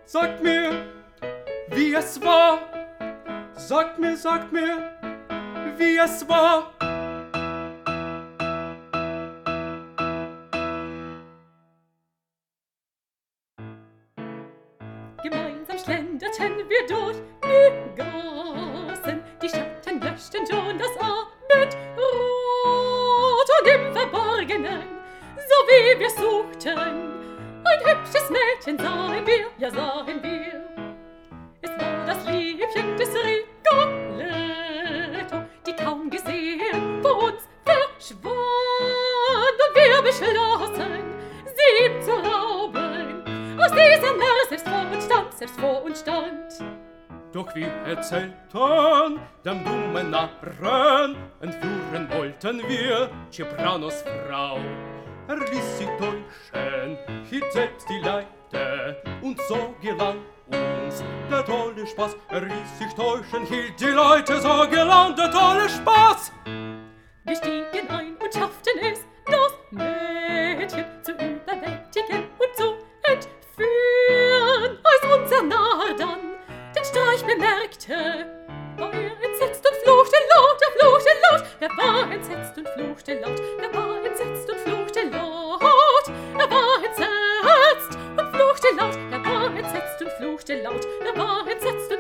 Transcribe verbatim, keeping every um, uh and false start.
sagt mir, wie es war. Sagt mir, sagt mir, wie es war. Gemeinsam schlenderten wir durch die Gassen, die Schatten löschten schon das Abendrot, und im Verborgenen, so wie wir suchten, ein hübsches Mädchen sahen wir, ja sahen wir. Es war das Liebchen des Rigoletto, die kaum gesehen vor uns verschwand, und wir beschlossen, sie ihm zu rauben. Aus dieser Narr selbst vor uns stand, selbst vor uns stand. Doch wir erzählten dem dummen Narren, entführen wollten wir Cepranos Frau. Er ließ sie täuschen, hielt selbst die Leite, und so gelang uns der tolle Spaß. Er ließ sich täuschen, hielt die Leute, so gelang der tolle Spaß. Wir stiegen ein und schafften es, das Mädchen zu überwältigen und zu entführen. Als unser Narr dann den Streich bemerkte, war er entsetzt und fluchte laut, er fluchte laut. Er war entsetzt und fluchte laut, er war entsetzt und fluchte laut. Er war entsetzt und fluchte laut, er war entsetzt und fluchte laut, er war entsetzt und